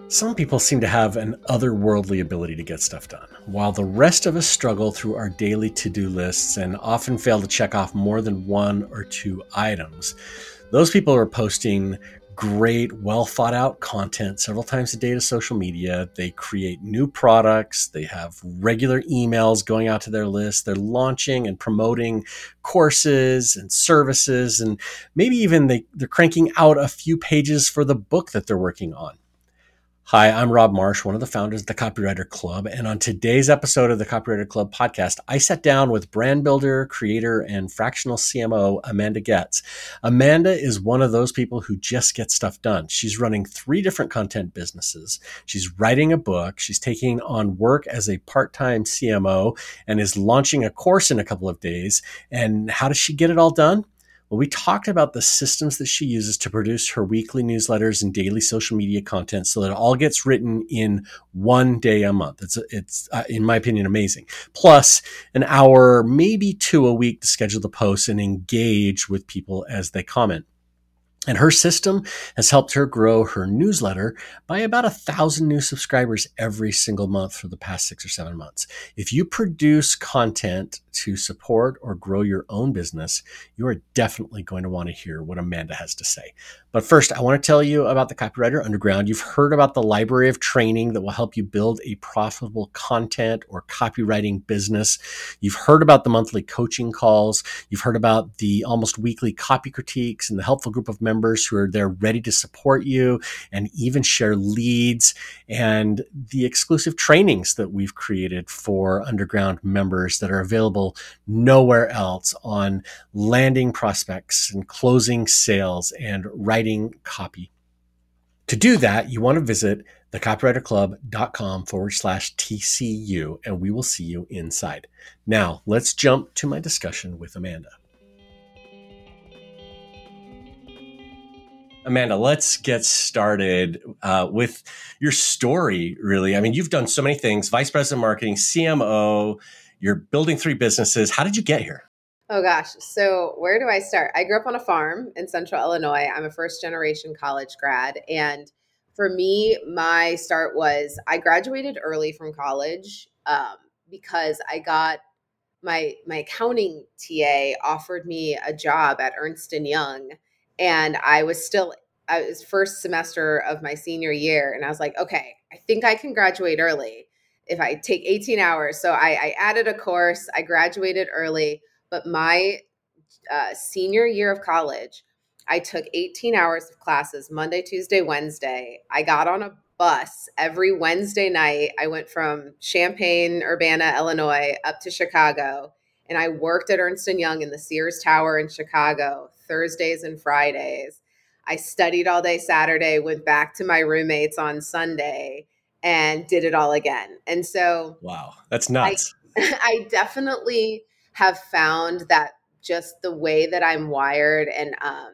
Some people seem to have an otherworldly ability to get stuff done, while the rest of us struggle through our daily to-do lists and often fail to check off more than one or two items. Those people are posting great, well thought out content several times a day to social media. They create new products. They have regular emails going out to their list. They're launching and promoting courses and services. And maybe even they're cranking out a few pages for the book that they're working on. Hi, I'm Rob Marsh, one of the founders of the Copywriter Club. And on today's episode of the Copywriter Club podcast, I sat down with brand builder, creator, and fractional CMO, Amanda Getz. Amanda is one of those people who just get stuff done. She's running 3 different content businesses. She's writing a book. She's taking on work as a part-time CMO and is launching a course in a couple of days. And how does she get it all done? Well, we talked about the systems that she uses to produce her weekly newsletters and daily social media content so that it all gets written in one day a month. It's in my opinion, amazing. Plus an hour, maybe 2 a week to schedule the posts and engage with people as they comment. And her system has helped her grow her newsletter by about 1,000 new subscribers every single month for the past 6 or 7 months. If you produce content to support or grow your own business, you are definitely going to want to hear what Amanda has to say. But first, I want to tell you about the Copywriter Underground. You've heard about the library of training that will help you build a profitable content or copywriting business. You've heard about the monthly coaching calls. You've heard about the almost weekly copy critiques and the helpful group of members who are there ready to support you and even share leads, and the exclusive trainings that we've created for Underground members that are available nowhere else on landing prospects and closing sales and writing copy. To do that, you want to visit thecopywriterclub.com/TCU, and we will see you inside. Now, let's jump to my discussion with Amanda. Amanda, let's get started with your story, really. I mean, you've done so many things: vice president of marketing, CMO, you're building 3 businesses. How did you get here? Oh gosh. So where do I start? I grew up on a farm in central Illinois. I'm a first generation college grad. And for me, my start was I graduated early from college because I got my accounting TA offered me a job at Ernst & Young. And I was first semester of my senior year. And I was like, okay, I think I can graduate early if I take 18 hours. So I added a course, I graduated early. But my senior year of college, I took 18 hours of classes, Monday, Tuesday, Wednesday. I got on a bus every Wednesday night. I went from Champaign, Urbana, Illinois, up to Chicago. And I worked at Ernst & Young in the Sears Tower in Chicago, Thursdays and Fridays. I studied all day Saturday, went back to my roommates on Sunday, and did it all again. And so Wow, that's nuts. I definitely have found that just the way that I'm wired, and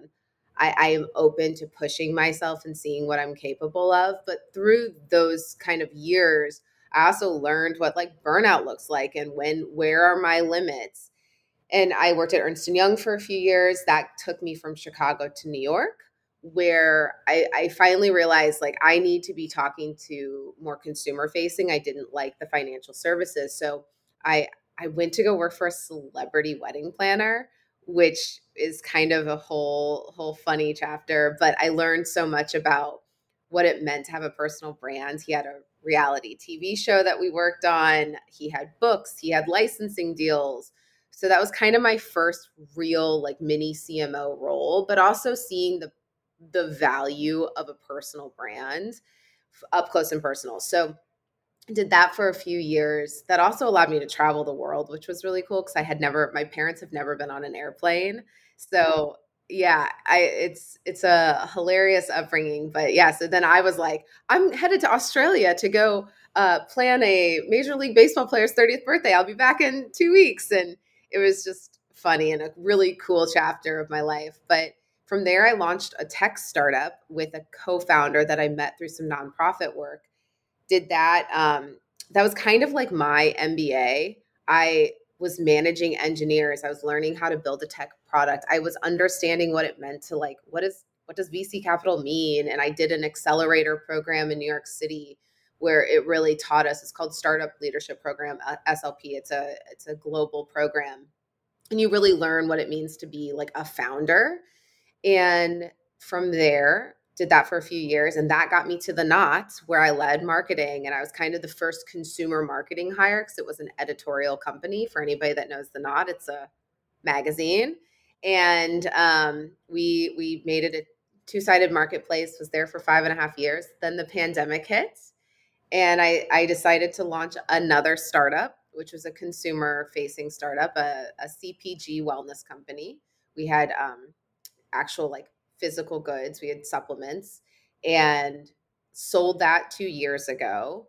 I am open to pushing myself and seeing what I'm capable of. But through those kind of years, I also learned what like burnout looks like and where are my limits. And I worked at Ernst & Young for a few years. That took me from Chicago to New York, where I finally realized like I need to be talking to more consumer facing. I didn't like the financial services. So I went to go work for a celebrity wedding planner, which is kind of a whole funny chapter, but I learned so much about what it meant to have a personal brand. He had a reality TV show that we worked on. He had books, he had licensing deals. So that was kind of my first real like mini CMO role, but also seeing the value of a personal brand up close and personal. So did that for a few years. That also allowed me to travel the world, which was really cool because my parents have never been on an airplane. So yeah, it's a hilarious upbringing. But yeah, so then I was like, I'm headed to Australia to go plan a Major League Baseball player's 30th birthday. I'll be back in 2 weeks. And it was just funny and a really cool chapter of my life. But from there, I launched a tech startup with a co-founder that I met through some nonprofit work. Did that. That was kind of like my MBA. I was managing engineers. I was learning how to build a tech product. I was understanding what it meant to like, what is what does VC capital mean? And I did an accelerator program in New York City where it really taught us. It's called Startup Leadership Program, SLP. It's a global program, and you really learn what it means to be like a founder. And from there, did that for a few years, and that got me to The Knot, where I led marketing, and I was kind of the first consumer marketing hire because it was an editorial company. For anybody that knows The Knot, it's a magazine, and we made it a two-sided marketplace. Was there for 5.5 years. Then the pandemic hit, and I decided to launch another startup, which was a consumer-facing startup, a CPG wellness company. We had actual like physical goods. We had supplements, and sold that 2 years ago,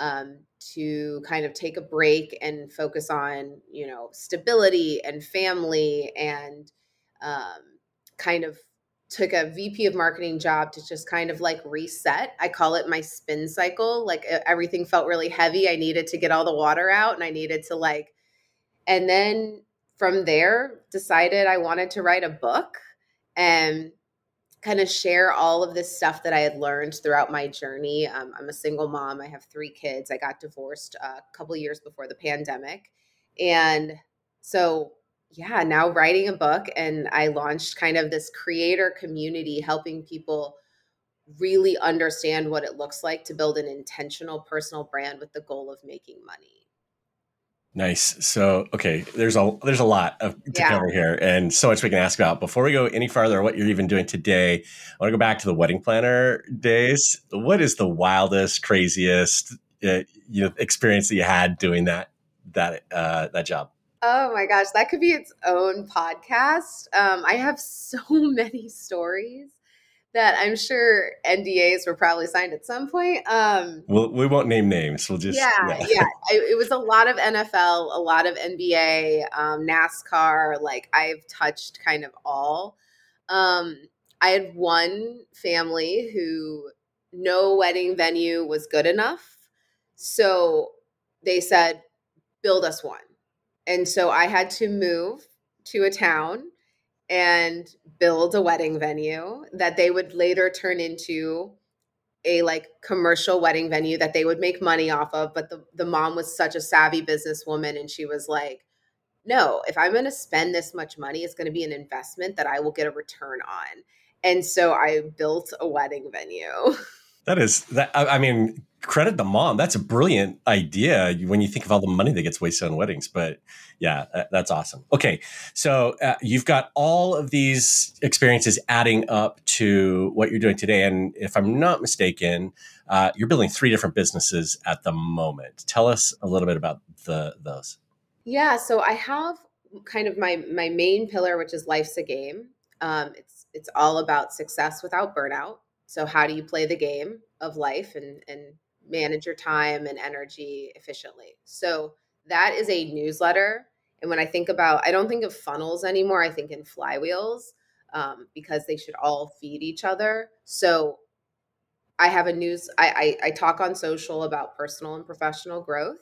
to kind of take a break and focus on, stability and family, and um, kind of took a VP of marketing job to just kind of like reset. I call it my spin cycle. Like everything felt really heavy. I needed to get all the water out, and I needed to and then from there decided I wanted to write a book and kind of share all of this stuff that I had learned throughout my journey. I'm a single mom. I have 3 kids. I got divorced a couple years before the pandemic. And so, yeah, now writing a book, and I launched kind of this creator community helping people really understand what it looks like to build an intentional personal brand with the goal of making money. Nice. So, okay, there's a lot to Yeah. cover here, and so much we can ask about. Before we go any farther, what you're even doing today, I want to go back to the wedding planner days. What is the wildest, craziest, experience that you had doing that job? Oh my gosh, that could be its own podcast. I have so many stories that I'm sure NDAs were probably signed at some point. We won't name names. We'll just, Yeah, yeah. yeah. It was a lot of NFL, a lot of NBA, NASCAR. Like I've touched kind of all. Um, I had one family who no wedding venue was good enough. So they said, build us one. And so I had to move to a town and build a wedding venue that they would later turn into a like commercial wedding venue that they would make money off of. But the mom was such a savvy businesswoman, and she was like, no, if I'm going to spend this much money, it's going to be an investment that I will get a return on. And so I built a wedding venue. That is that. I mean, credit the mom. That's a brilliant idea when you think of all the money that gets wasted on weddings. But yeah, that's awesome. Okay, so you've got all of these experiences adding up to what you're doing today, and if I'm not mistaken, you're building 3 different businesses at the moment. Tell us a little bit about those. Yeah, so I have kind of my main pillar, which is life's a game. It's all about success without burnout. So how do you play the game of life and manage your time and energy efficiently? So that is a newsletter. And when I think about, I don't think of funnels anymore. I think in flywheels, because they should all feed each other. So I have I talk on social about personal and professional growth.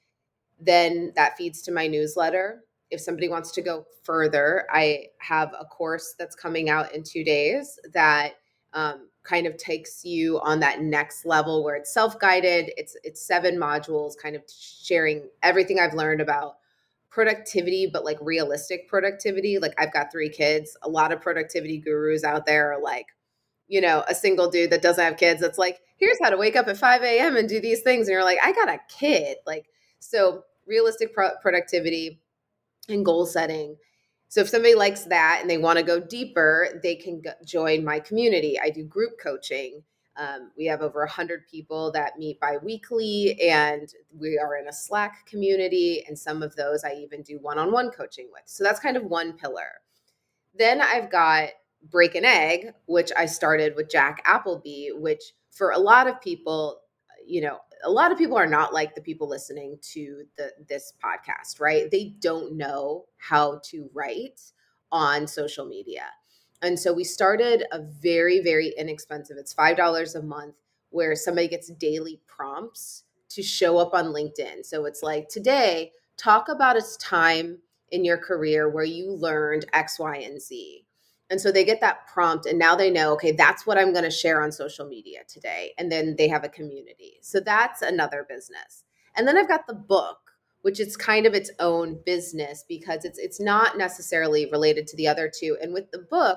Then that feeds to my newsletter. If somebody wants to go further, I have a course that's coming out in 2 days that kind of takes you on that next level where it's self-guided. It's 7 modules, kind of sharing everything I've learned about productivity, but like realistic productivity. Like I've got 3 kids. A lot of productivity gurus out there are like, a single dude that doesn't have kids that's like, here's how to wake up at 5 a.m. and do these things. And you're like, I got a kid. Like, so realistic productivity and goal setting. So if somebody likes that and they want to go deeper, they can join my community. I do group coaching. We have over 100 people that meet bi-weekly, and we are in a Slack community. And some of those I even do one-on-one coaching with. So that's kind of one pillar. Then I've got Break an Egg, which I started with Jack Appleby, which for a lot of people, a lot of people are not like the people listening to this podcast, right? They don't know how to write on social media. And so we started a very, very inexpensive, it's $5 a month, where somebody gets daily prompts to show up on LinkedIn. So it's like, today, talk about a time in your career where you learned X, Y, and Z. And so they get that prompt and now they know, okay, that's what I'm going to share on social media today. And then they have a community. So that's another business. And then I've got the book, which is kind of its own business because it's not necessarily related to the other two. And with the book,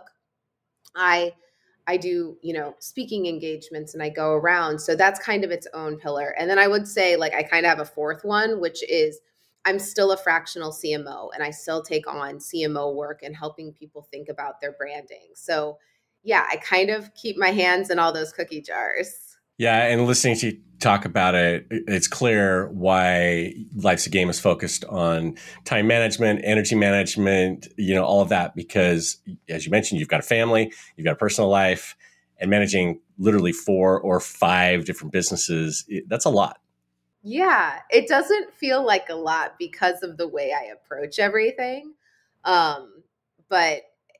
I I do, speaking engagements and I go around. So that's kind of its own pillar. And then I would say like I kind of have a fourth one, which is I'm still a fractional CMO and I still take on CMO work and helping people think about their branding. So yeah, I kind of keep my hands in all those cookie jars. Yeah, and listening to you talk about it, it's clear why Life's a Game is focused on time management, energy management, all of that, because as you mentioned, you've got a family, you've got a personal life, and managing literally 4 or 5 different businesses, that's a lot. Yeah, it doesn't feel like a lot because of the way I approach everything. Um, but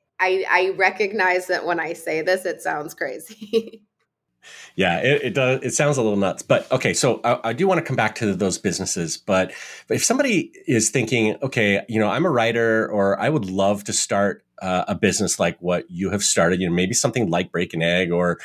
I recognize that when I say this, it sounds crazy. Yeah, it does. It sounds a little nuts, but okay. So I do want to come back to those businesses. But if somebody is thinking, okay, I'm a writer, or I would love to start a business like what you have started, maybe something like Break an Egg, or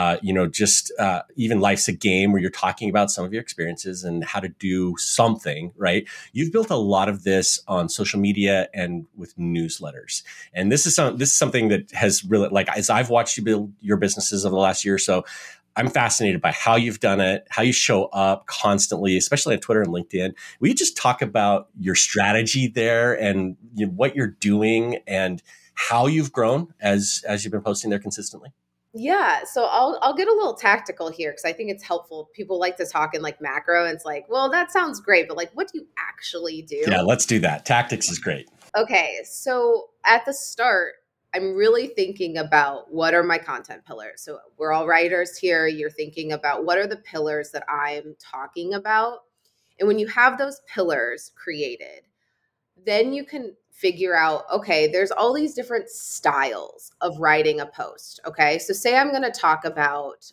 just even Life's a Game, where you're talking about some of your experiences and how to do something. Right? You've built a lot of this on social media and with newsletters, and this is something that has really, like, as I've watched you build your businesses over the last year or so, I'm fascinated by how you've done it, how you show up constantly, especially on Twitter and LinkedIn. Will you just talk about your strategy there and what you're doing and how you've grown as you've been posting there consistently? Yeah, so I'll get a little tactical here because I think it's helpful. People like to talk in like macro, and it's like, well, that sounds great, but like, what do you actually Yeah, do? let's do that. Tactics is great. Okay, so at the start, I'm really thinking about what are my content pillars. So we're all writers here. You're thinking about what are the pillars that I'm talking about. And when you have those pillars created, then you can figure out, okay, there's all these different styles of writing a post. Okay, so say I'm going to talk about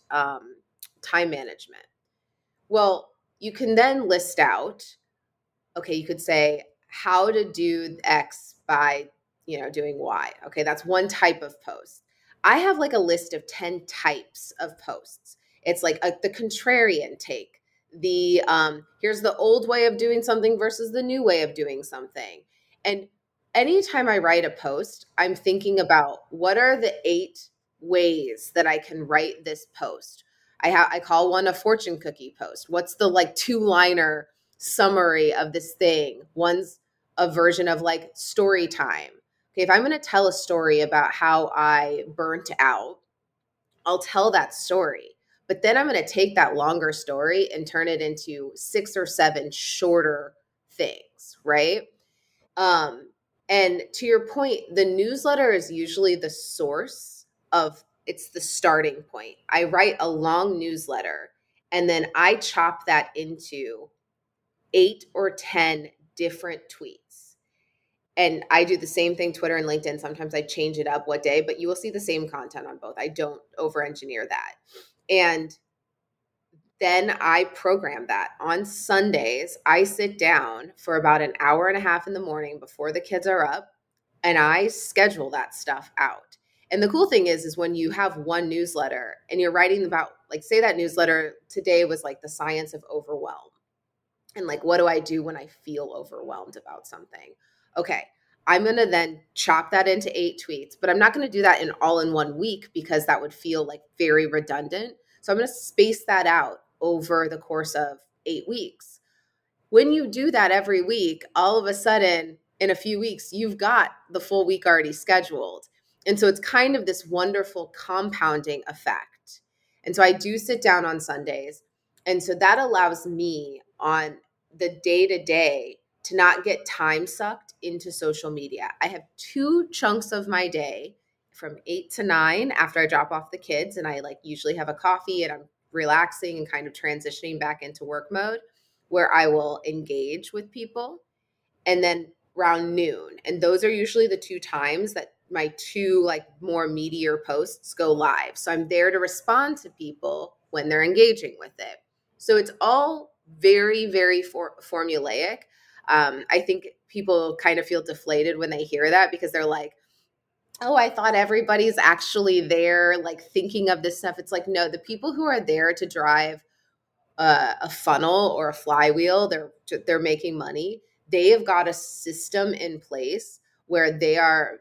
time management. Well, you can then list out, okay, you could say how to do X by, doing Y. Okay, that's one type of post. I have like a list of 10 types of posts. It's like the contrarian take. The here's the old way of doing something versus the new way of doing something. And anytime I write a post, I'm thinking about what are the 8 ways that I can write this post. I call one a fortune cookie post. What's the like two-liner summary of this thing? One's a version of like story time. Okay, if I'm going to tell a story about how I burnt out, I'll tell that story. But then I'm going to take that longer story and turn it into 6 or 7 shorter things, right? Um, and to your point, the newsletter is usually the source of it's the starting point. I write a long newsletter and then I chop that into 8 or 10 different tweets. And I do the same thing, Twitter and LinkedIn. Sometimes I change it up what day, but you will see the same content on both. I don't over engineer that. And then I program that on Sundays. I sit down for about an hour and a half in the morning before the kids are up and I schedule that stuff out. And the cool thing is when you have one newsletter and you're writing about, like, say that newsletter today was like the science of overwhelm. And like, what do I do when I feel overwhelmed about something? Okay, I'm going to then chop that into 8 tweets, but I'm not going to do that in all in one week because that would feel like very redundant. So I'm going to space that out over the course of 8 weeks. When you do that every week, all of a sudden in a few weeks, you've got the full week already scheduled. And so it's kind of this wonderful compounding effect. And so I do sit down on Sundays. And so that allows me on the day to day to not get time sucked into social media. I have 2 chunks of my day from 8 to 9 after I drop off the kids. And I like usually have a coffee and I'm relaxing and kind of transitioning back into work mode where I will engage with people. And then around noon. And those are usually the 2 times that my 2 like more meatier posts go live. So I'm there to respond to people when they're engaging with it. So it's all very, very formulaic. I think people kind of feel deflated when they hear that because they're like, oh, I thought everybody's actually there, like thinking of this stuff. It's like, no, the people who are there to drive a funnel or a flywheel, they're making money. They have got a system in place where they are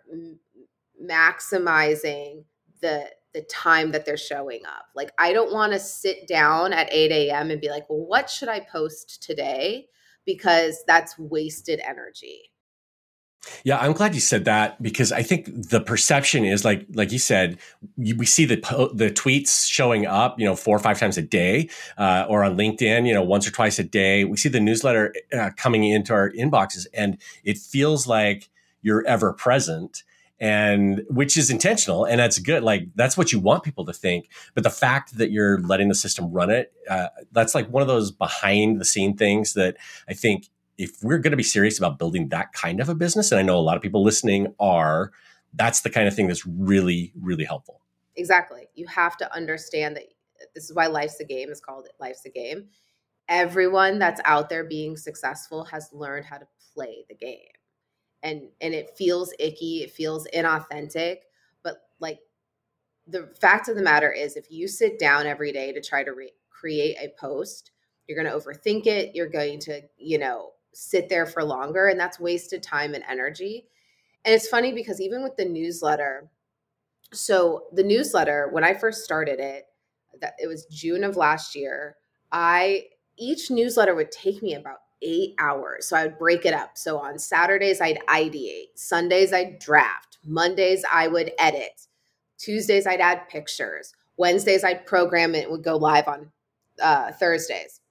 maximizing the time that they're showing up. Like, I don't want to sit down at 8 a.m. and be like, well, what should I post today? Because that's wasted energy. Yeah, I'm glad you said that because I think the perception is like you said, we see the tweets showing up, 4 or 5 times a day, or on LinkedIn, once or twice a day. We see the newsletter coming into our inboxes, and it feels like you're ever present, and which is intentional, and that's good. Like that's what you want people to think. But the fact that you're letting the system run it, that's like one of those behind the scene things that I think if we're going to be serious about building that kind of a business, and I know a lot of people listening are, that's the kind of thing that's really, really helpful. Exactly. You have to understand that this is why Life's a Game is called Life's a Game. Everyone that's out there being successful has learned how to play the game. And it feels icky, it feels inauthentic, but like the fact of the matter is if you sit down every day to try to create a post, you're going to overthink it, you're going to, sit there for longer, and that's wasted time and energy. And it's funny because even with the newsletter, so the newsletter, when I first started it, that it was June of last year, I each newsletter would take me about 8 hours. So I would break it up. So on Saturdays I'd ideate, Sundays I'd draft, Mondays I would edit, Tuesdays I'd add pictures, Wednesdays I'd program it, would go live on Thursdays.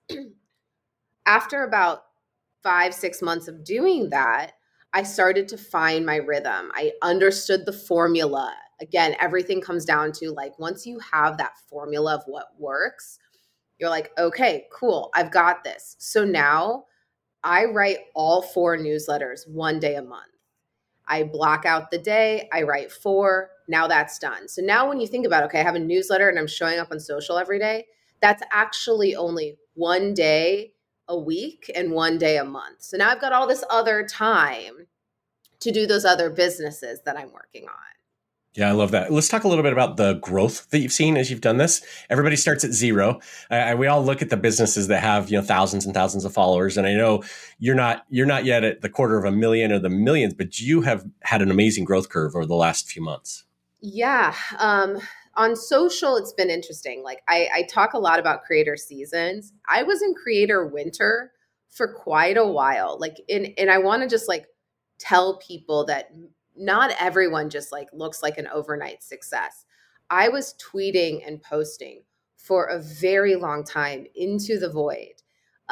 After about 5, 6 months of doing that, I started to find my rhythm. I understood the formula. Again, everything comes down to like once you have that formula of what works, you're like, okay, cool, I've got this. So now I write all 4 newsletters one day a month. I block out the day, I write 4, now that's done. So now when you think about, okay, I have a newsletter and I'm showing up on social every day, that's actually only one day a week and one day a month. So now I've got all this other time to do those other businesses that I'm working on. Yeah, I love that. Let's talk a little bit about the growth that you've seen as you've done this. Everybody starts at zero. We all look at the businesses that have thousands and thousands of followers, and I know you're not yet at the 250,000 or the millions, but you have had an amazing growth curve over the last few months. Yeah. On social, it's been interesting. Like I talk a lot about creator seasons. I was in creator winter for quite a while. And I want to just like tell people that not everyone just like looks like an overnight success. I was tweeting and posting for a very long time into the void.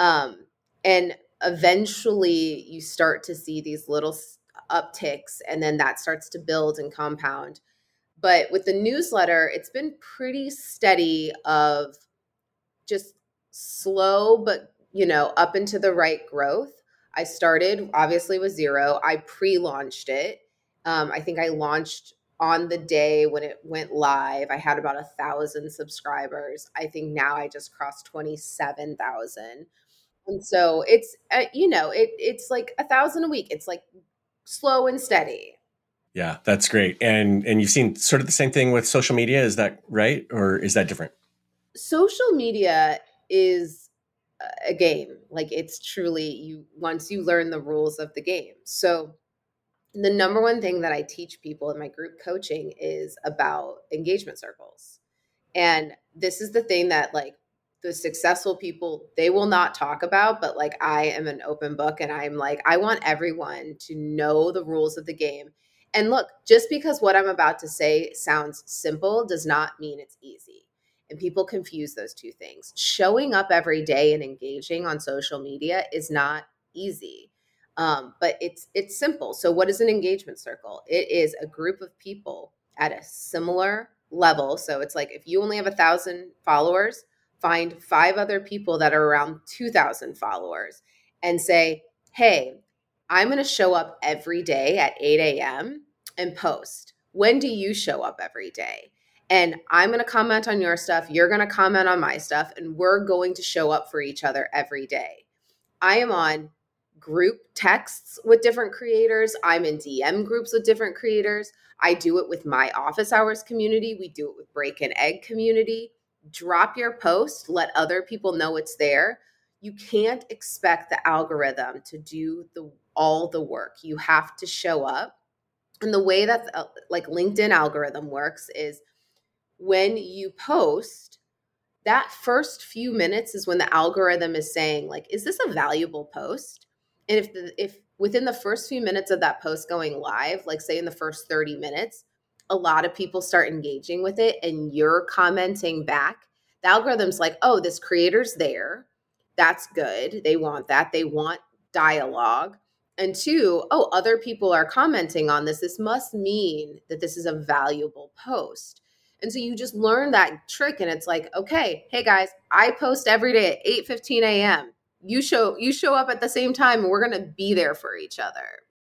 And eventually you start to see these little upticks, and then that starts to build and compound. But with the newsletter, it's been pretty steady of just slow, but up into the right growth. I started obviously with zero. I pre-launched it. I think I launched on the day when it went live. I had about 1,000 subscribers. I think now I just crossed 27,000. And so it's like 1,000 a week. It's like slow and steady. Yeah, that's great. And you've seen sort of the same thing with social media. Is that right? Or is that different? Social media is a game. Like it's truly once you learn the rules of the game. So the number one thing that I teach people in my group coaching is about engagement circles. And this is the thing that like the successful people, they will not talk about, but like I am an open book, and I'm like, I want everyone to know the rules of the game. And look, just because what I'm about to say sounds simple does not mean it's easy. And people confuse those two things. Showing up every day and engaging on social media is not easy. But it's simple. So what is an engagement circle? It is a group of people at a similar level. So it's like if you only have 1,000 followers, find 5 other people that are around 2,000 followers and say, hey, I'm going to show up every day at 8 a.m. and post. When do you show up every day? And I'm going to comment on your stuff. You're going to comment on my stuff. And we're going to show up for each other every day. I am on group texts with different creators. I'm in DM groups with different creators. I do it with my office hours community. We do it with Break and Egg community. Drop your post, let other people know it's there. You can't expect the algorithm to do all the work. You have to show up. And the way that like LinkedIn algorithm works is when you post, that first few minutes is when the algorithm is saying like, is this a valuable post? And if within the first few minutes of that post going live, like say in the first 30 minutes, a lot of people start engaging with it and you're commenting back, the algorithm's like, oh, this creator's there. That's good. They want that. They want dialogue. And two, oh, other people are commenting on this. This must mean that this is a valuable post. And so you just learn that trick and it's like, okay, hey guys, I post every day at 8:15 a.m. You show up at the same time and we're going to be there for each other.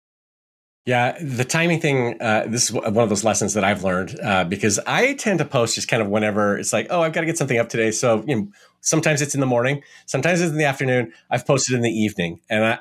Yeah, the timing thing, this is one of those lessons that I've learned because I tend to post just kind of whenever it's like, oh, I've got to get something up today. So, sometimes it's in the morning, sometimes it's in the afternoon. I've posted in the evening, and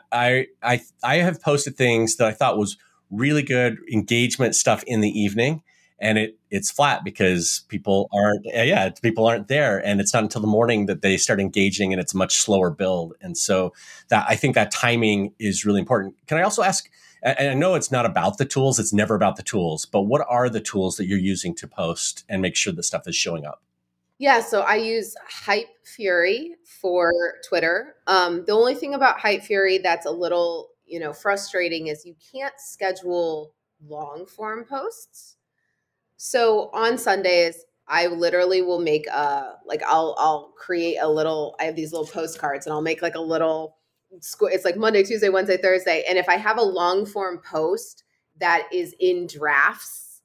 I have posted things that I thought was really good engagement stuff in the evening, and it's flat because people aren't there, and it's not until the morning that they start engaging, and it's a much slower build. And so that I think that timing is really important. Can I also ask? And I know it's not about the tools. It's never about the tools. But what are the tools that you're using to post and make sure that stuff is showing up? Yeah, so I use Hype Fury for Twitter. The only thing about Hype Fury that's a little, frustrating is you can't schedule long form posts. So on Sundays, I literally will make I'll create a little. I have these little postcards, and I'll make like a little. It's like Monday, Tuesday, Wednesday, Thursday, and if I have a long form post that is in drafts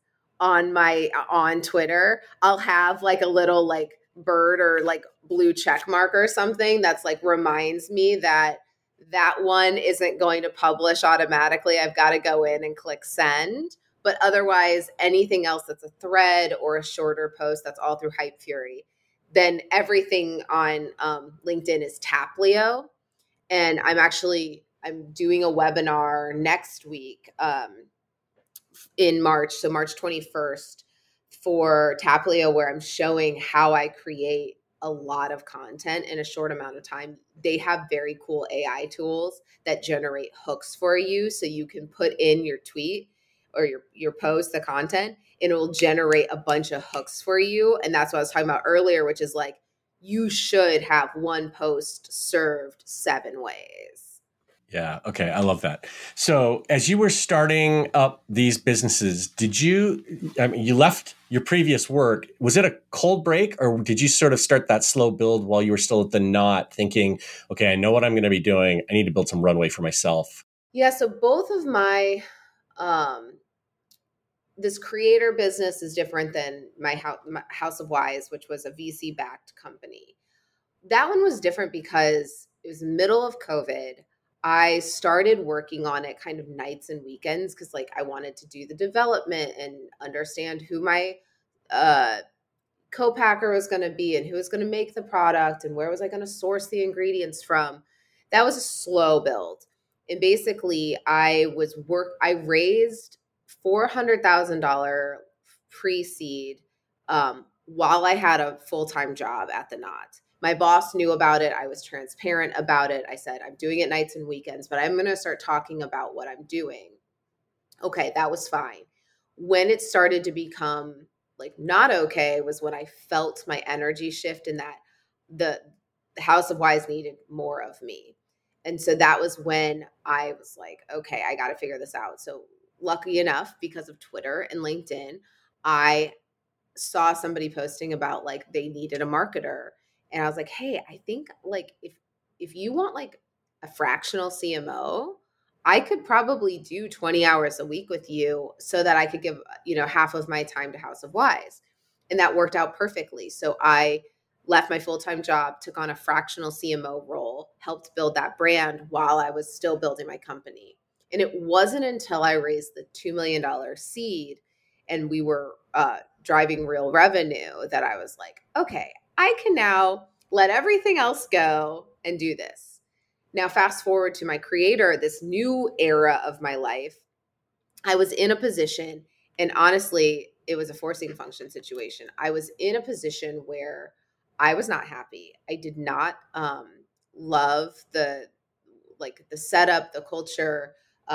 on Twitter, I'll have like a little like bird or like blue check mark or something that's like reminds me that that one isn't going to publish automatically. I've got to go in and click send. But otherwise, anything else that's a thread or a shorter post, that's all through Hype Fury. Then everything on LinkedIn is Taplio, and I'm doing a webinar next week in March, so March 21st for Taplio, where I'm showing how I create a lot of content in a short amount of time. They have very cool AI tools that generate hooks for you, so you can put in your tweet or your post, the content, and it will generate a bunch of hooks for you. And that's what I was talking about earlier, which is like you should have one post served 7 ways. Yeah. Okay. I love that. So as you were starting up these businesses, you left your previous work. Was it a cold break or did you sort of start that slow build while you were still at the knot thinking, okay, I know what I'm going to be doing. I need to build some runway for myself. Yeah. So both of um, this creator business is different than my House of Wise, which was a VC backed company. That one was different because it was middle of COVID. I started working on it kind of nights and weekends because like I wanted to do the development and understand who my uh, co-packer was going to be and who was going to make the product and where was I going to source the ingredients from. That was a slow build. And basically I raised $400,000 pre-seed while I had a full-time job at the Knot. My boss knew about it. I was transparent about it. I said, I'm doing it nights and weekends, but I'm going to start talking about what I'm doing. Okay, that was fine. When it started to become like not okay was when I felt my energy shift and that the House of Wise needed more of me. And so that was when I was like, okay, I got to figure this out. So lucky enough, because of Twitter and LinkedIn, I saw somebody posting about like they needed a marketer. And I was like, hey, I think like if you want like a fractional CMO, I could probably do 20 hours a week with you so that I could give, half of my time to House of Wise. And that worked out perfectly. So I left my full-time job, took on a fractional CMO role, helped build that brand while I was still building my company. And it wasn't until I raised the $2 million seed and we were driving real revenue that I was like, okay, I can now let everything else go and do this. Now, fast forward to my creator, this new era of my life, I was in a position, and honestly, it was a forcing function situation. I was in a position where I was not happy. I did not love the setup, the culture,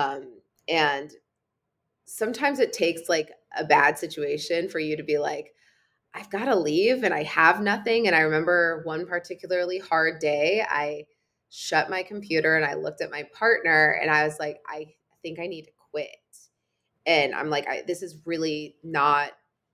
and sometimes it takes like a bad situation for you to be like, I've got to leave and I have nothing. And I remember one particularly hard day, I shut my computer and I looked at my partner and I was like, I think I need to quit. And I'm like, this is really not,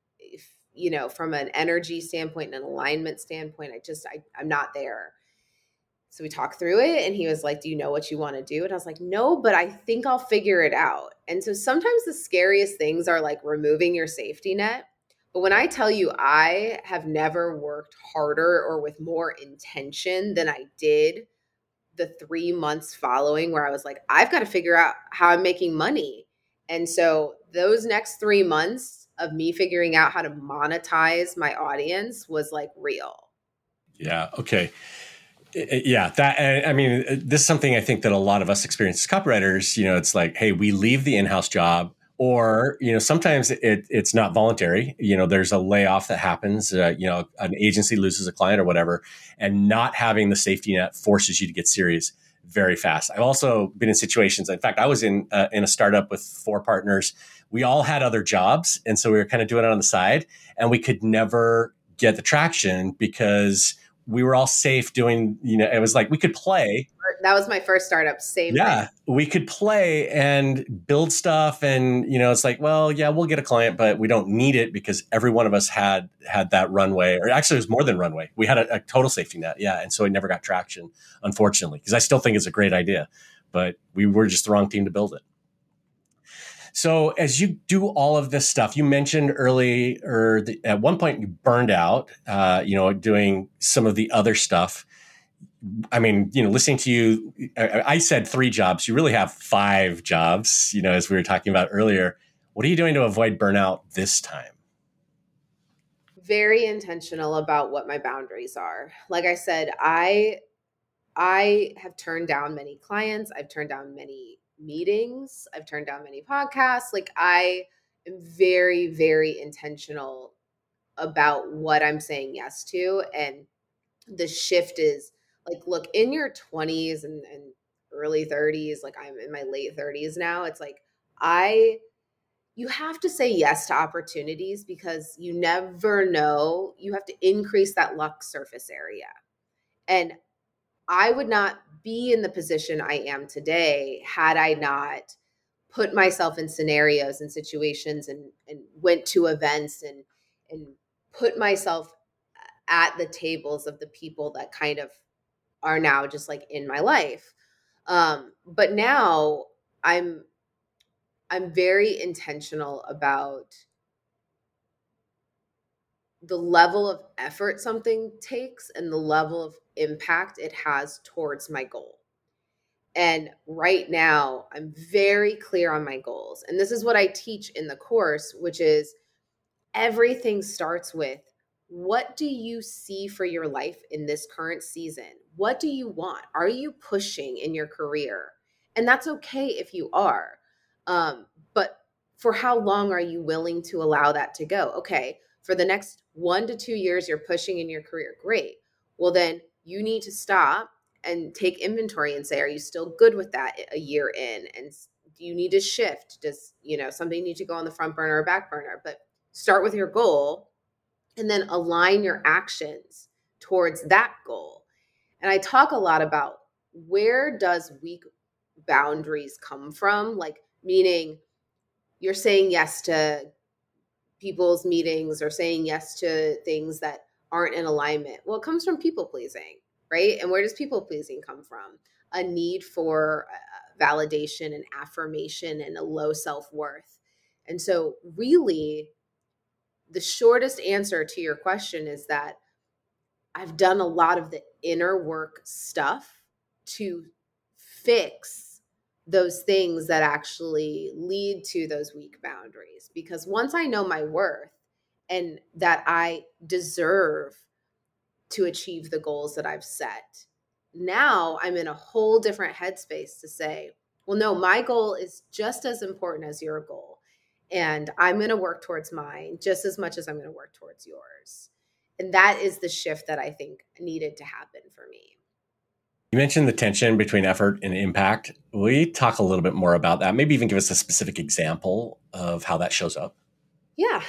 from an energy standpoint and an alignment standpoint, I'm not there. So we talked through it and he was like, do you know what you want to do? And I was like, no, but I think I'll figure it out. And so sometimes the scariest things are like removing your safety net. But when I tell you I have never worked harder or with more intention than I did the 3 months following, where I was like, I've got to figure out how I'm making money. And so those next 3 months of me figuring out how to monetize my audience was like real. Yeah. Okay. Yeah, that I mean, this is something I think that a lot of us experience as copywriters. It's like, hey, we leave the in-house job, or sometimes it's not voluntary. There's a layoff that happens. An agency loses a client or whatever, and not having the safety net forces you to get serious very fast. I've also been in situations. In fact, I was in a startup with 4 partners. We all had other jobs, and so we were kind of doing it on the side, and we could never get the traction because we were all safe doing, it was like we could play. That was my first startup. Same Yeah, thing. we could play and build stuff. And, it's like, well, yeah, we'll get a client, but we don't need it because every one of us had that runway, or actually it was more than runway. We had a total safety net. Yeah. And so it never got traction, unfortunately, because I still think it's a great idea, but we were just the wrong team to build it. So as you do all of this stuff, you mentioned early, or at one point you burned out, doing some of the other stuff. I mean, listening to you, I said 3 jobs. You really have 5 jobs, as we were talking about earlier. What are you doing to avoid burnout this time? Very intentional about what my boundaries are. Like I said, I have turned down many clients. I've turned down many meetings. I've turned down many podcasts. Like I am very, very intentional about what I'm saying yes to. And the shift is like, look, in your 20s and early 30s, like I'm in my late 30s now, it's like you have to say yes to opportunities because you never know. You have to increase that luck surface area. And I would not be in the position I am today had I not put myself in scenarios and situations and went to events and put myself at the tables of the people that kind of are now just like in my life. But now I'm I'm very intentional about the level of effort something takes and the level of impact it has towards my goal. And right now, I'm very clear on my goals. And this is what I teach in the course, which is everything starts with, what do you see for your life in this current season? What do you want? Are you pushing in your career? And that's okay if you are. But for how long are you willing to allow that to go? Okay, for the next 1 to 2 years, you're pushing in your career. Great. Well, then you need to stop and take inventory and say, are you still good with that a year in? And do you need to shift? Does, something need to go on the front burner or back burner? But start with your goal and then align your actions towards that goal. And I talk a lot about, where does weak boundaries come from? Like, meaning you're saying yes to people's meetings or saying yes to things that aren't in alignment. Well, it comes from people pleasing, right? And where does people pleasing come from? A need for validation and affirmation and a low self-worth. And so really, the shortest answer to your question is that I've done a lot of the inner work stuff to fix those things that actually lead to those weak boundaries. Because once I know my worth and that I deserve to achieve the goals that I've set, now I'm in a whole different headspace to say, well, no, my goal is just as important as your goal. And I'm going to work towards mine just as much as I'm going to work towards yours. And that is the shift that I think needed to happen for me. You mentioned the tension between effort and impact. Will you talk a little bit more about that? Maybe even give us a specific example of how that shows up. Yeah.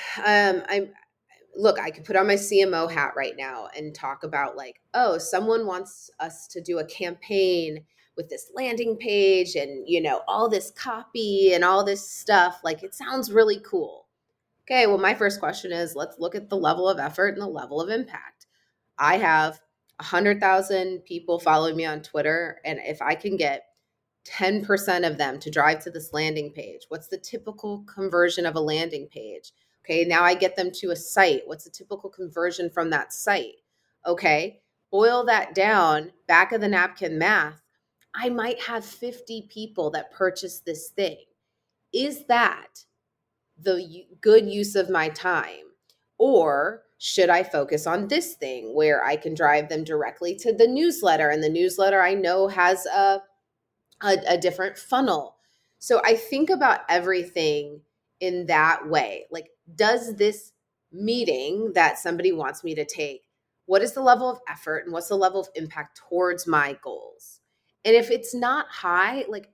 I could put on my CMO hat right now and talk about like, oh, someone wants us to do a campaign with this landing page and, all this copy and all this stuff. Like, it sounds really cool. Okay, well, my first question is, let's look at the level of effort and the level of impact. I have 100,000 people following me on Twitter, and if I can get 10% of them to drive to this landing page, what's the typical conversion of a landing page? Okay, now I get them to a site. What's the typical conversion from that site? Okay, boil that down, back of the napkin math. I might have 50 people that purchase this thing. Is that the good use of my time? Or should I focus on this thing where I can drive them directly to the newsletter? And the newsletter I know has a different funnel. So I think about everything in that way. Like, does this meeting that somebody wants me to take, what is the level of effort and what's the level of impact towards my goals? And if it's not high, like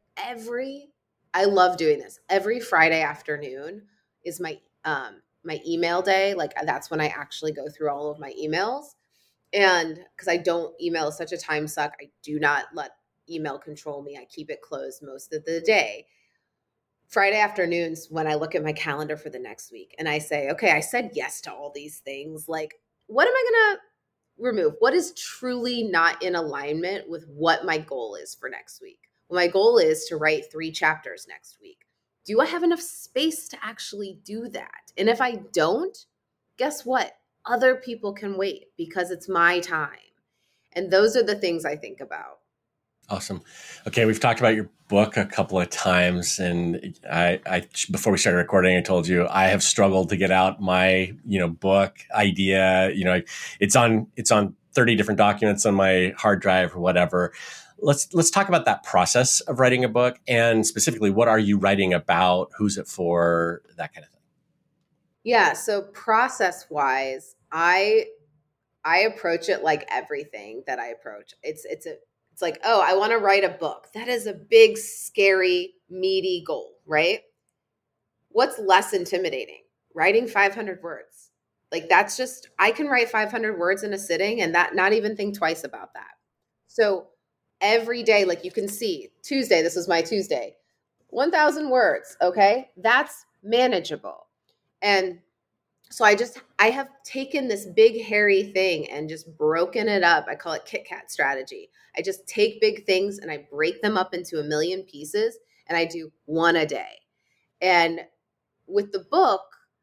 I love doing this. Every Friday afternoon is my email day. Like, that's when I actually go through all of my emails. And because I don't, email is such a time suck. I do not let email control me. I keep it closed most of the day. Friday afternoons, when I look at my calendar for the next week and I say, okay, I said yes to all these things. Like, what am I going to remove? What is truly not in alignment with what my goal is for next week? Well, my goal is to write 3 chapters next week. Do I have enough space to actually do that? And if I don't, guess what? Other people can wait because it's my time. And those are the things I think about. Awesome. Okay, we've talked about your book a couple of times, and I before we started recording, I told you I have struggled to get out my book idea. It's on 30 different documents on my hard drive or whatever. Let's talk about that process of writing a book, and specifically, what are you writing about? Who's it for? That kind of thing. Yeah. So process wise, I approach it like everything that I approach. It's like, oh, I want to write a book. That is a big, scary, meaty goal, right? What's less intimidating? Writing 500 words. Like, that's just, I can write 500 words in a sitting and that not even think twice about that. So every day, like you can see, Tuesday, this was my Tuesday, 1,000 words. Okay. That's manageable. And so I have taken this big hairy thing and just broken it up. I call it Kit Kat strategy. I just take big things and I break them up into a million pieces and I do one a day. And with the book,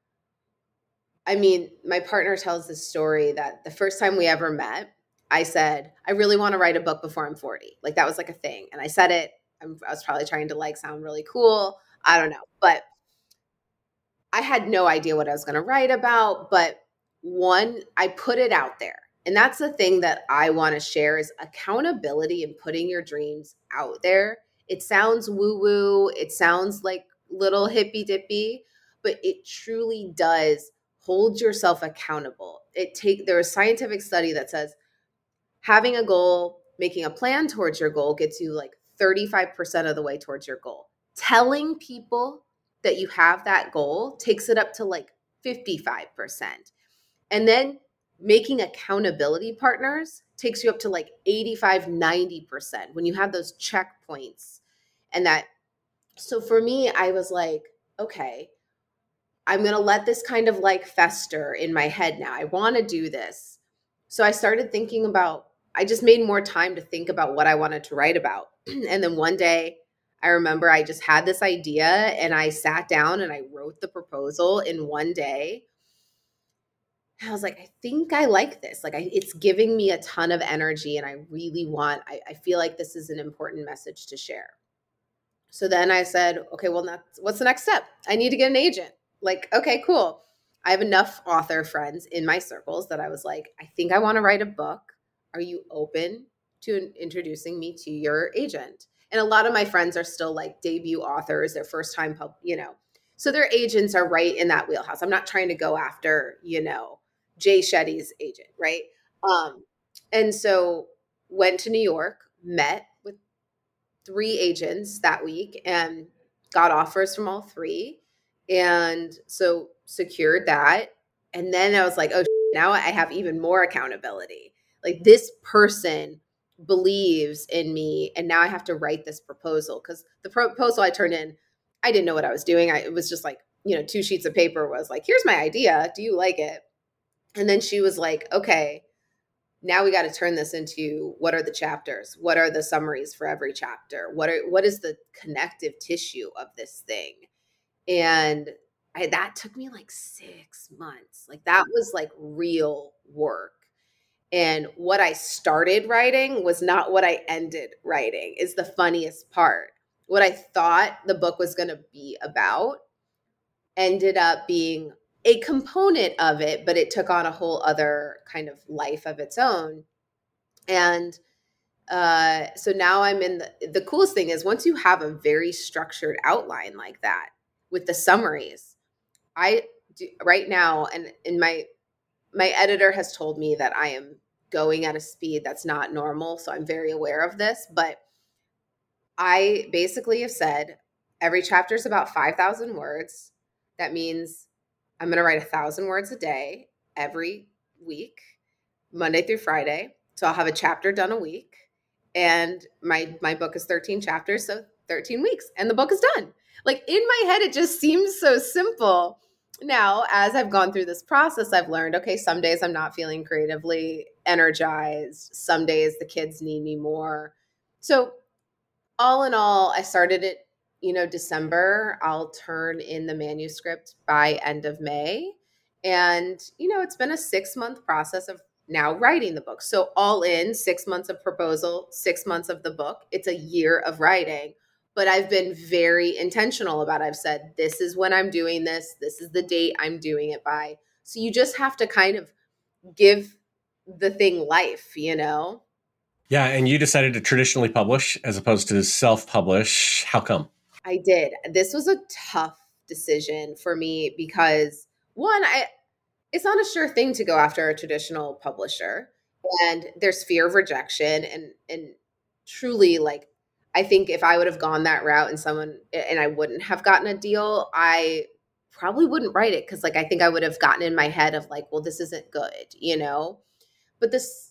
I mean, my partner tells this story that the first time we ever met, I said, I really want to write a book before I'm 40. Like, that was like a thing. And I said it. I was probably trying to like sound really cool. I don't know. But I had no idea what I was going to write about, but I put it out there. And that's the thing that I want to share is accountability and putting your dreams out there. It sounds woo woo. It sounds like little hippy dippy, but it truly does hold yourself accountable. There is a scientific study that says having a goal, making a plan towards your goal gets you like 35% of the way towards your goal. Telling people that you have that goal takes it up to like 55%. And then making accountability partners takes you up to like 85, 90% when you have those checkpoints. And that, so for me, I was like, okay, I'm going to let this kind of like fester in my head now. I want to do this. So I started thinking about, I just made more time to think about what I wanted to write about. And then one day, I remember I just had this idea and I sat down and I wrote the proposal in one day. I was like, I think I like this. Like, it's giving me a ton of energy and I feel like this is an important message to share. So then I said, okay, well, what's the next step? I need to get an agent. Like, okay, cool. I have enough author friends in my circles that I was like, I think I want to write a book. Are you open to introducing me to your agent. And a lot of my friends are still like debut authors, their first time so their agents are right in that wheelhouse. I'm not trying to go after, Jay Shetty's agent, right? Um, and so went to New York, met with three agents that week and got offers from all three. And so secured that. And then I was like, oh, now I have even more accountability. Like this person believes in me. And now I have to write this proposal because the proposal I turned in, I didn't know what I was doing. It was just like, 2 sheets of paper was like, here's my idea. Do you like it? And then she was like, okay, now we got to turn this into what are the chapters? What are the summaries for every chapter? What is the connective tissue of this thing? And that took me like 6 months. Like that was like real work. And what I started writing was not what I ended writing is the funniest part. What I thought the book was going to be about ended up being a component of it, but it took on a whole other kind of life of its own. And so now I'm in the coolest thing is once you have a very structured outline like that with the summaries, I do right now, and in my editor has told me that I am going at a speed that's not normal. So I'm very aware of this, but I basically have said every chapter is about 5,000 words. That means I'm going to write 1,000 words a day every week, Monday through Friday. So I'll have a chapter done a week. And my book is 13 chapters, so 13 weeks, and the book is done. Like in my head, it just seems so simple. Now, as I've gone through this process, I've learned, okay, some days I'm not feeling creatively energized. Some days the kids need me more. So all in all, I started it, December. I'll turn in the manuscript by end of May. And, it's been a 6-month process of now writing the book. So all in 6 months of proposal, 6 months of the book. It's a year of writing. But I've been very intentional about it. I've said, this is when I'm doing this. This is the date I'm doing it by. So you just have to kind of give the thing life. Yeah, and you decided to traditionally publish as opposed to self-publish. How come? I did. This was a tough decision for me because one, it's not a sure thing to go after a traditional publisher, and there's fear of rejection and truly like I think if I would have gone that route and I wouldn't have gotten a deal, I probably wouldn't write it because like I think I would have gotten in my head of like, well, this isn't good. But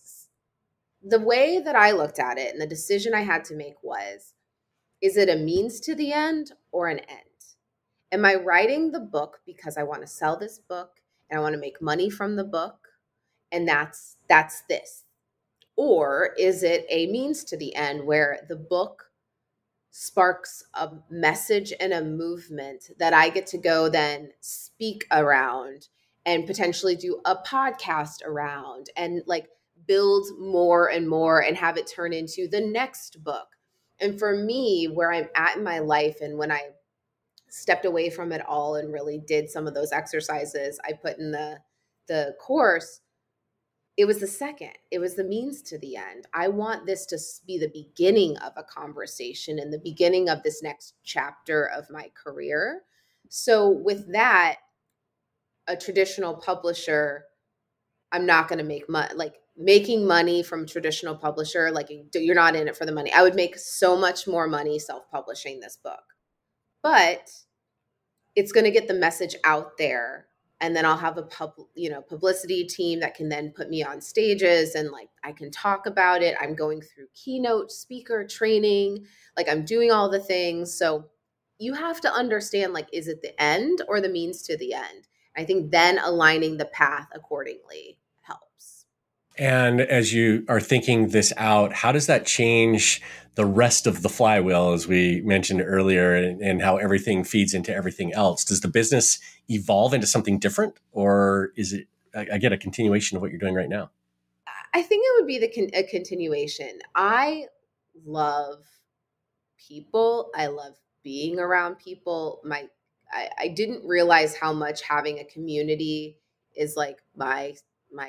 the way that I looked at it and the decision I had to make was, is it a means to the end or an end? Am I writing the book because I want to sell this book and I want to make money from the book and that's this? Or is it a means to the end where the book sparks a message and a movement that I get to go then speak around and potentially do a podcast around and like build more and more and have it turn into the next book? And for me, where I'm at in my life and when I stepped away from it all and really did some of those exercises I put in the course, it was the second. It was the means to the end. I want this to be the beginning of a conversation and the beginning of this next chapter of my career. So with that, a traditional publisher, I'm not going to make money. Like making money from traditional publisher, like you're not in it for the money. I would make so much more money self-publishing this book. But it's going to get the message out there, and then I'll have a publicity team that can then put me on stages and like I can talk about it. I'm going through keynote speaker training, like I'm doing all the things. So you have to understand, like, is it the end or the means to the end? I think then aligning the path accordingly helps. And as you are thinking this out, how does that change the rest of the flywheel, as we mentioned earlier, and how everything feeds into everything else? Does the business evolve into something different, or is it, again, a continuation of what you're doing right now? I think it would be a continuation. I love people. I love being around people. I didn't realize how much having a community is like my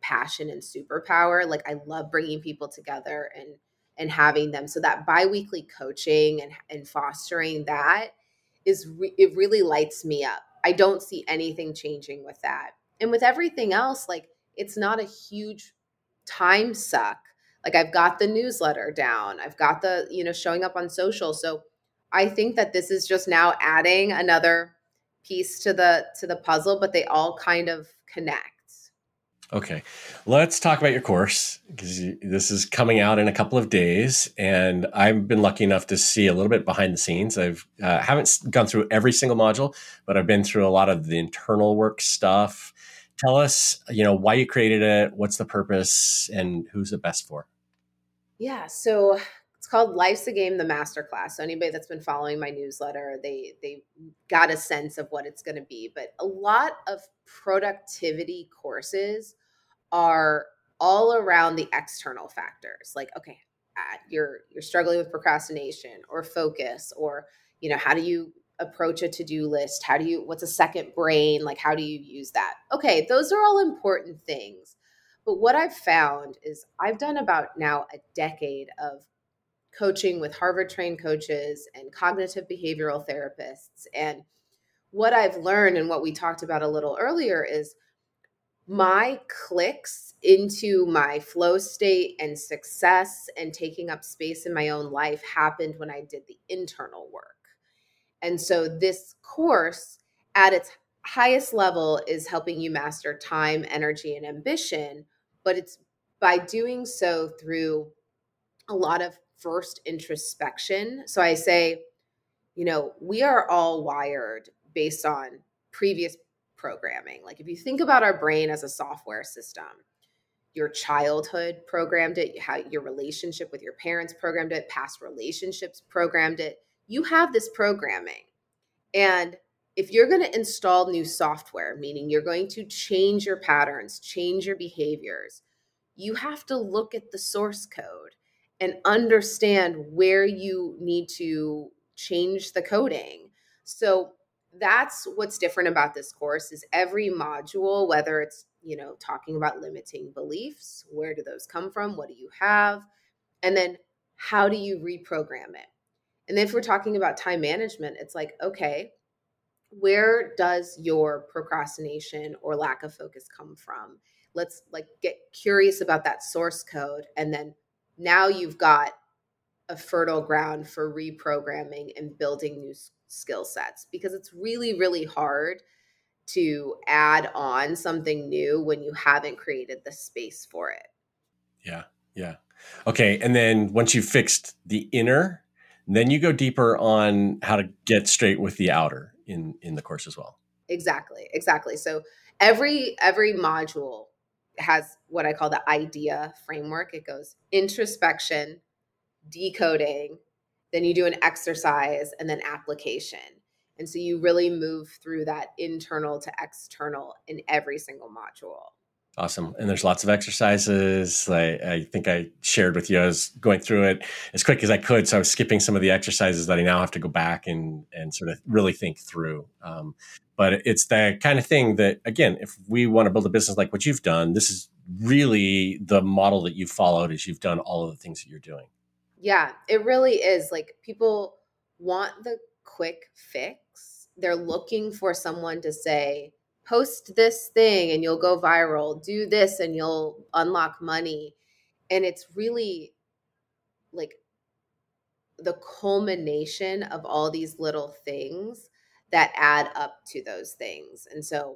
passion and superpower. Like I love bringing people together and having them. So that biweekly coaching and fostering that it really lights me up. I don't see anything changing with that. And with everything else, like it's not a huge time suck. Like I've got the newsletter down. I've got the, showing up on social. So I think that this is just now adding another piece to the puzzle, but they all kind of connect. Okay, let's talk about your course because this is coming out in a couple of days, and I've been lucky enough to see a little bit behind the scenes. I've haven't gone through every single module, but I've been through a lot of the internal work stuff. Tell us, why you created it, what's the purpose, and who's it best for? Yeah, so it's called Life's a Game, the Masterclass. So anybody that's been following my newsletter, they got a sense of what it's going to be. But a lot of productivity courses are all around the external factors. Like, okay, you're struggling with procrastination or focus, or how do you approach a to-do list? What's a second brain? Like, how do you use that? Okay, those are all important things. But what I've found is I've done about now a decade of coaching with Harvard trained coaches and cognitive behavioral therapists. And what I've learned and what we talked about a little earlier is my clicks into my flow state and success and taking up space in my own life happened when I did the internal work. And so this course at its highest level is helping you master time, energy, and ambition, but it's by doing so through a lot of first introspection. So I say, we are all wired based on previous programming. Like if you think about our brain as a software system, your childhood programmed it, how your relationship with your parents programmed it, past relationships programmed it. You have this programming. And if you're going to install new software, meaning you're going to change your patterns, change your behaviors, you have to look at the source code and understand where you need to change the coding. So that's what's different about this course is every module, whether it's, talking about limiting beliefs, where do those come from? What do you have? And then how do you reprogram it? And then if we're talking about time management, it's like, okay, where does your procrastination or lack of focus come from? Let's get curious about that source code. And then now you've got a fertile ground for reprogramming and building new skill sets, because it's really, really hard to add on something new when you haven't created the space for it. Yeah. Yeah. Okay. And then once you've fixed the inner, then you go deeper on how to get straight with the outer in the course as well. Exactly. So every module has what I call the idea framework. It goes introspection, decoding, then you do an exercise, and then application. And so you really move through that internal to external in every single module. Awesome. And there's lots of exercises. I think I shared with you, I was going through it as quick as I could. So I was skipping some of the exercises that I now have to go back and sort of really think through. But it's the kind of thing that, again, if we want to build a business like what you've done, this is really the model that you've followed as you've done all of the things that you're doing. Yeah, it really is. Like people want the quick fix. They're looking for someone to say, post this thing and you'll go viral, do this and you'll unlock money. And it's really like the culmination of all these little things that add up to those things. And so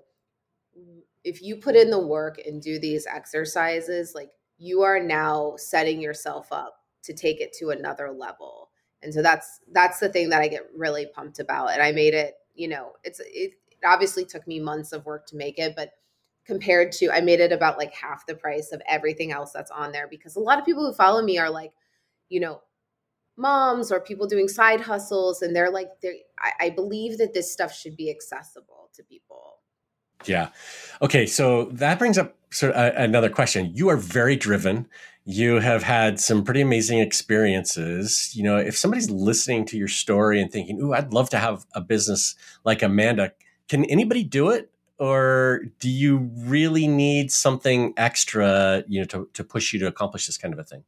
if you put in the work and do these exercises, like you are now setting yourself up to take it to another level. And so that's the thing that I get really pumped about. And I made it, it obviously took me months of work to make it, but compared to, I made it about like half the price of everything else that's on there, because a lot of people who follow me are like, moms or people doing side hustles. And I believe that this stuff should be accessible to people. Yeah. Okay. So that brings up sort of another question. You are very driven. You have had some pretty amazing experiences. If somebody's listening to your story and thinking, "Ooh, I'd love to have a business like Amanda," can anybody do it? or do you really need something extra, to push you to accomplish this kind of a thing?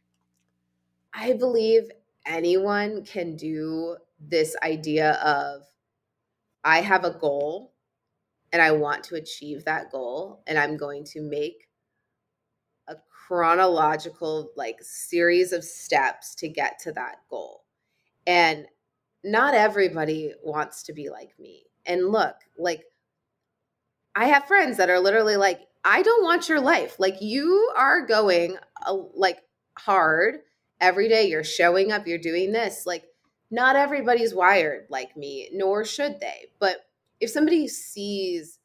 I believe anyone can do this idea of I have a goal and I want to achieve that goal, and I'm going to make a chronological like series of steps to get to that goal. And not everybody wants to be like me. And look, like I have friends that are literally like, I don't want your life. Like you are going like hard every day. You're showing up. You're doing this. Like not everybody's wired like me, nor should they. But if somebody sees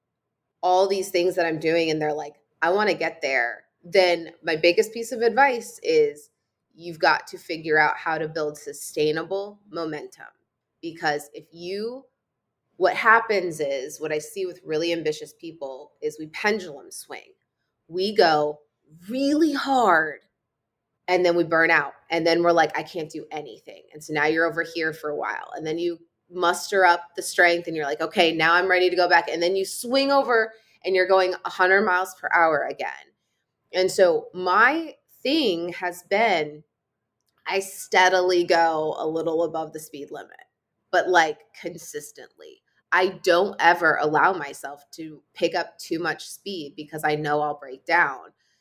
all these things that I'm doing and they're like, I want to get there, then my biggest piece of advice is you've got to figure out how to build sustainable momentum. Because if you what happens is what I see with really ambitious people is we pendulum swing. We go really hard and then we burn out. And then we're like, I can't do anything. And so now you're over here for a while. And then you muster up the strength and you're like, okay, now I'm ready to go back. And then you swing over and you're going 100 miles per hour again. And so my thing has been I steadily go a little above the speed limit, but like consistently. I don't ever allow myself to pick up too much speed because I know I'll break down.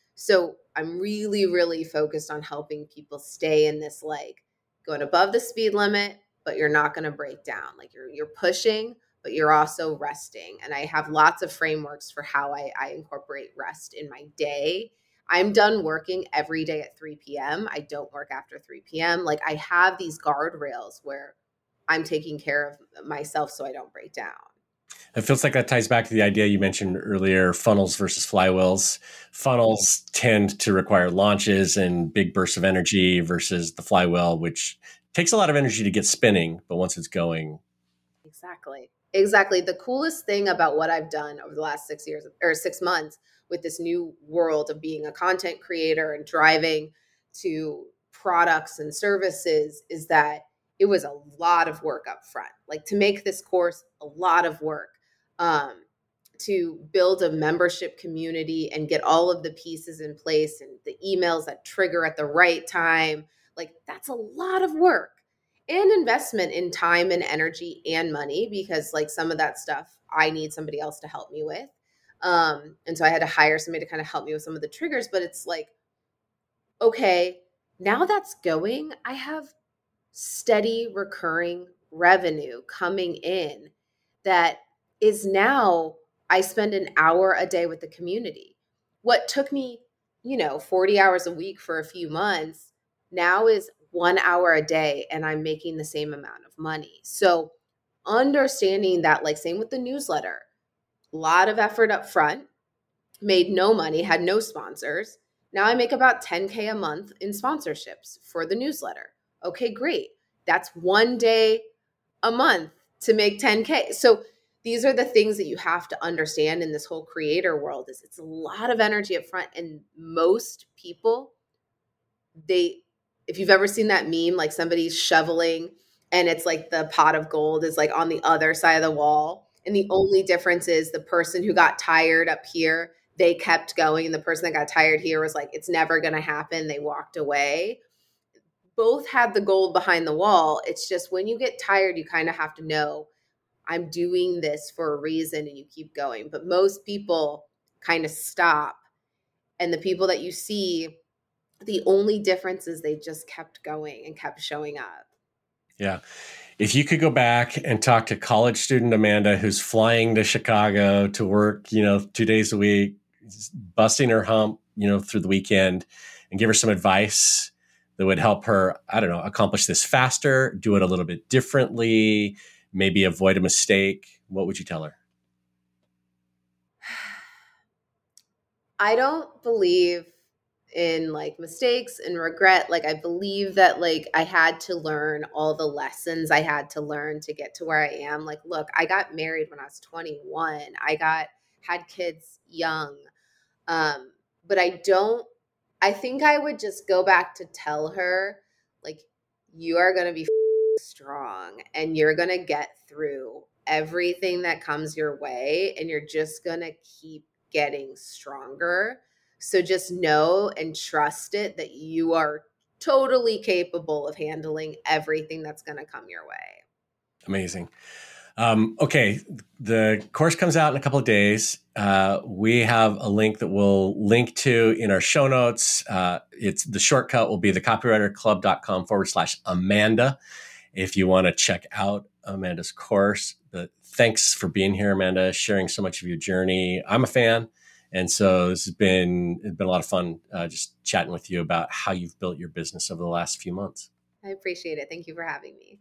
So I'm really, really focused on helping people stay in this like going above the speed limit, but you're not going to break down. Like you're pushing, but you're also resting. And I have lots of frameworks for how I incorporate rest in my day. I'm done working every day at 3 p.m. I don't work after 3 p.m. Like I have these guardrails where I'm taking care of myself so I don't break down. It feels like that ties back to the idea you mentioned earlier, funnels versus flywheels. Funnels tend to require launches and big bursts of energy versus the flywheel, which takes a lot of energy to get spinning, but once it's going. Exactly. Exactly. The coolest thing about what I've done over the last 6 years or 6 months with this new world of being a content creator and driving to products and services is that it was a lot of work up front. Like to make this course, a lot of work. Um, to build a membership community and get all of the pieces in place and the emails that trigger at the right time. Like that's a lot of work and investment in time and energy and money because like some of that stuff I need somebody else to help me with. And so I had to hire somebody to kind of help me with some of the triggers, but it's like, okay, now that's going, I have steady recurring revenue coming in that is now I spend an hour a day with the community. What took me, 40 hours a week for a few months now is 1 hour a day and I'm making the same amount of money. So understanding that, like, same with the newsletter, a lot of effort up front, made no money, had no sponsors. Now I make about 10K a month in sponsorships for the newsletter. Okay, great. That's one day a month to make 10K. So these are the things that you have to understand in this whole creator world is it's a lot of energy up front. And most people, they, if you've ever seen that meme, like somebody's shoveling and it's like the pot of gold is like on the other side of the wall. And the only difference is the person who got tired up here, they kept going. And the person that got tired here was like, it's never going to happen. They walked away. Both had the gold behind the wall. It's just when you get tired, you kind of have to know I'm doing this for a reason and you keep going. But most people kind of stop. And the people that you see, the only difference is they just kept going and kept showing up. Yeah. If you could go back and talk to college student Amanda, who's flying to Chicago to work, 2 days a week, busting her hump, through the weekend, and give her some advice that would help her, I don't know, accomplish this faster, do it a little bit differently, maybe avoid a mistake, what would you tell her? I don't believe in like mistakes and regret. Like I believe that like I had to learn all the lessons I had to learn to get to where I am. Like, look, I got married when I was 21. Had kids young. Um, but I think I would just go back to tell her, like, you are going to be strong and you're going to get through everything that comes your way, and you're just going to keep getting stronger. So just know and trust it that you are totally capable of handling everything that's going to come your way. Amazing. Okay, the course comes out in a couple of days. We have a link that we'll link to in our show notes. It's the shortcut will be thecopywriterclub.com/Amanda if you want to check out Amanda's course. But thanks for being here, Amanda, sharing so much of your journey. I'm a fan. And so it's been a lot of fun just chatting with you about how you've built your business over the last few months. I appreciate it. Thank you for having me.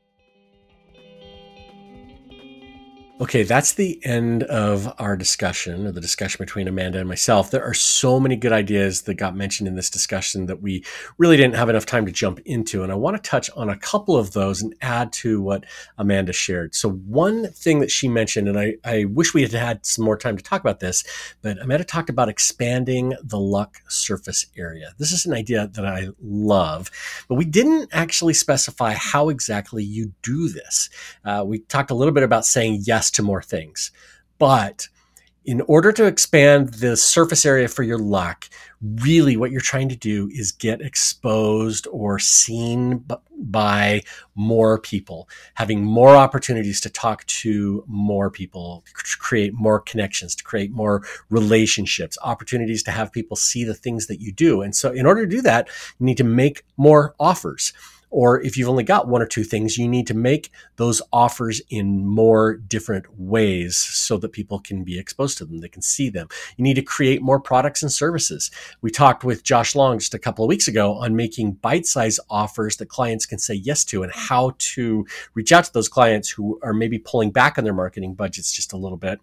Okay, that's the end of our discussion, or the discussion between Amanda and myself. There are so many good ideas that got mentioned in this discussion that we really didn't have enough time to jump into. And I want to touch on a couple of those and add to what Amanda shared. So one thing that she mentioned, and I wish we had had some more time to talk about this, but Amanda talked about expanding the luck surface area. This is an idea that I love, but we didn't actually specify how exactly you do this. We talked a little bit about saying yes to more things, but in order to expand the surface area for your luck, really what you're trying to do is get exposed or seen by more people, having more opportunities to talk to more people, to create more connections, to create more relationships, opportunities to have people see the things that you do. And so in order to do that, you need to make more offers. Or if you've only got one or two things, you need to make those offers in more different ways so that people can be exposed to them. They can see them. You need to create more products and services. We talked with Josh Long just a couple of weeks ago on making bite-sized offers that clients can say yes to, and how to reach out to those clients who are maybe pulling back on their marketing budgets just a little bit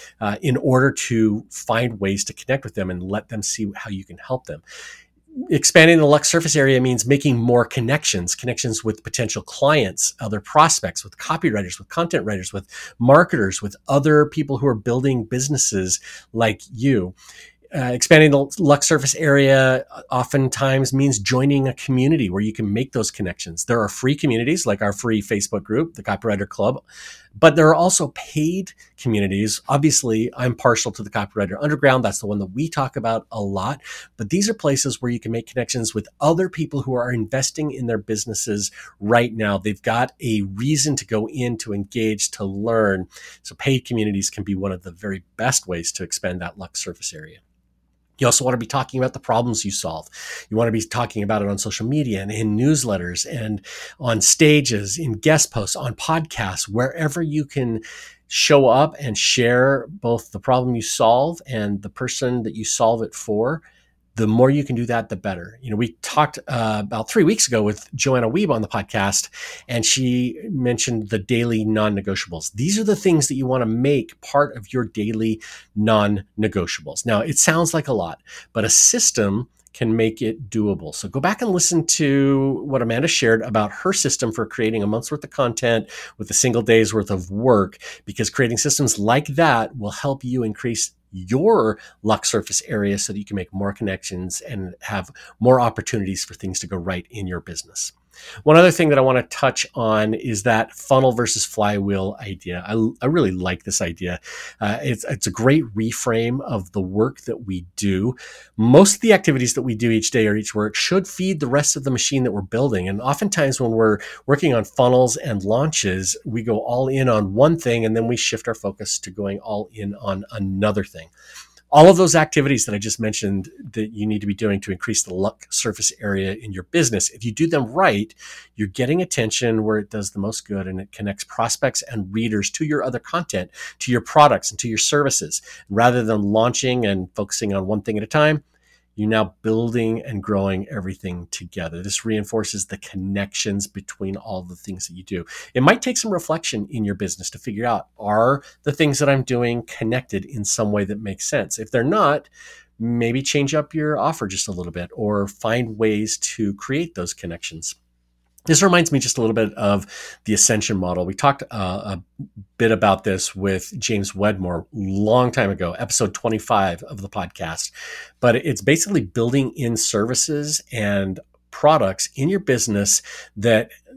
in order to find ways to connect with them and let them see how you can help them. Expanding the luck surface area means making more connections with potential clients, other prospects, with copywriters, with content writers, with marketers, with other people who are building businesses like you. Expanding the luck surface area oftentimes means joining a community where you can make those connections. There are free communities like our free Facebook group, the Copywriter Club, but there are also paid communities. Obviously, I'm partial to the Copywriter Underground. That's the one that we talk about a lot. But these are places where you can make connections with other people who are investing in their businesses right now. They've got a reason to go in, to engage, to learn. So paid communities can be one of the very best ways to expand that luck surface area. You also want to be talking about the problems you solve. You want to be talking about it on social media and in newsletters and on stages, in guest posts, on podcasts, wherever you can show up and share both the problem you solve and the person that you solve it for. The more you can do that, the better. You know, we talked about 3 weeks ago with Joanna Wiebe on the podcast, and she mentioned the daily non-negotiables. These are the things that you want to make part of your daily non-negotiables. Now, it sounds like a lot, but a system can make it doable. So go back and listen to what Amanda shared about her system for creating a month's worth of content with a single day's worth of work, because creating systems like that will help you increase your luck surface area so that you can make more connections and have more opportunities for things to go right in your business. One other thing that I want to touch on is that funnel versus flywheel idea. I really like this idea. It's a great reframe of the work that we do. Most of the activities that we do each day or each work should feed the rest of the machine that we're building. And oftentimes when we're working on funnels and launches, we go all in on one thing and then we shift our focus to going all in on another thing. All of those activities that I just mentioned that you need to be doing to increase the luck surface area in your business, if you do them right, you're getting attention where it does the most good, and it connects prospects and readers to your other content, to your products, and to your services. Rather than launching and focusing on one thing at a time, you're now building and growing everything together. This reinforces the connections between all the things that you do. It might take some reflection in your business to figure out, are the things that I'm doing connected in some way that makes sense? If they're not, maybe change up your offer just a little bit or find ways to create those connections. This reminds me just a little bit of the Ascension model. We talked a bit about this with James Wedmore long time ago, episode 25 of the podcast. But it's basically building in services and products in your business that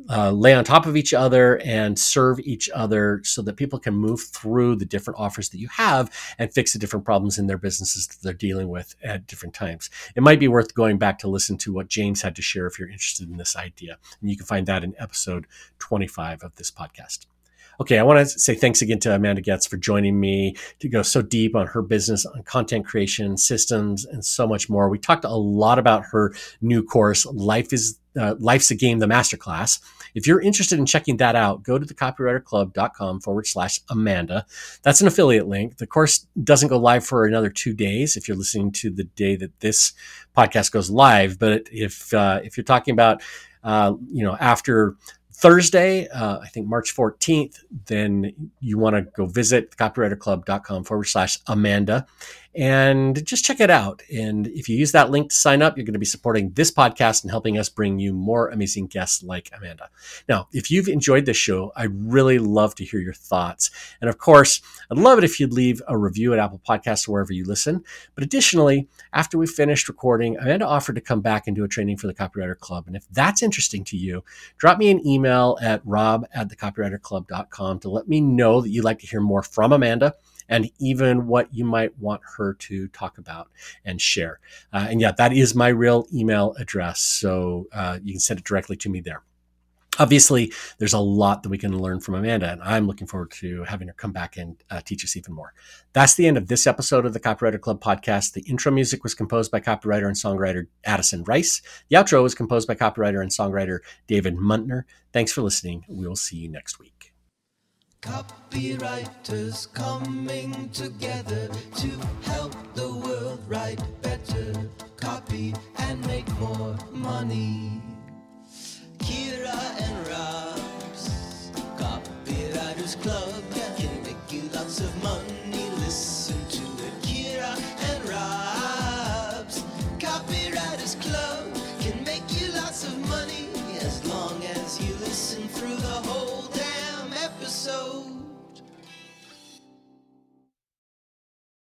lay on top of each other and serve each other so that people can move through the different offers that you have and fix the different problems in their businesses that they're dealing with at different times. It might be worth going back to listen to what James had to share if you're interested in this idea. And you can find that in episode 25 of this podcast. Okay, I want to say thanks again to Amanda Goetz for joining me to go so deep on her business, on content creation, systems, and so much more. We talked a lot about her new course, Life's a Game, the Masterclass. If you're interested in checking that out, go to thecopywriterclub.com/Amanda. That's an affiliate link. The course doesn't go live for another 2 days if you're listening to the day that this podcast goes live. But if you're talking about, after Thursday, I think March 14th, then you want to go visit copywriterclub.com/Amanda and just check it out. And if you use that link to sign up, you're going to be supporting this podcast and helping us bring you more amazing guests like Amanda. Now, if you've enjoyed this show, I'd really love to hear your thoughts. And of course, I'd love it if you'd leave a review at Apple Podcasts or wherever you listen. But additionally, after we finished recording, Amanda offered to come back and do a training for the Copywriter Club. And if that's interesting to you, drop me an email at rob@thecopywriterclub.com to let me know that you'd like to hear more from Amanda and even what you might want her to talk about and share. And yeah, that is my real email address. So you can send it directly to me there. Obviously, there's a lot that we can learn from Amanda, and I'm looking forward to having her come back and teach us even more. That's the end of this episode of the Copywriter Club podcast. The intro music was composed by copywriter and songwriter Addison Rice. The outro was composed by copywriter and songwriter David Muntner. Thanks for listening. We will see you next week. Copywriters coming together to help the world write better copy and make more money.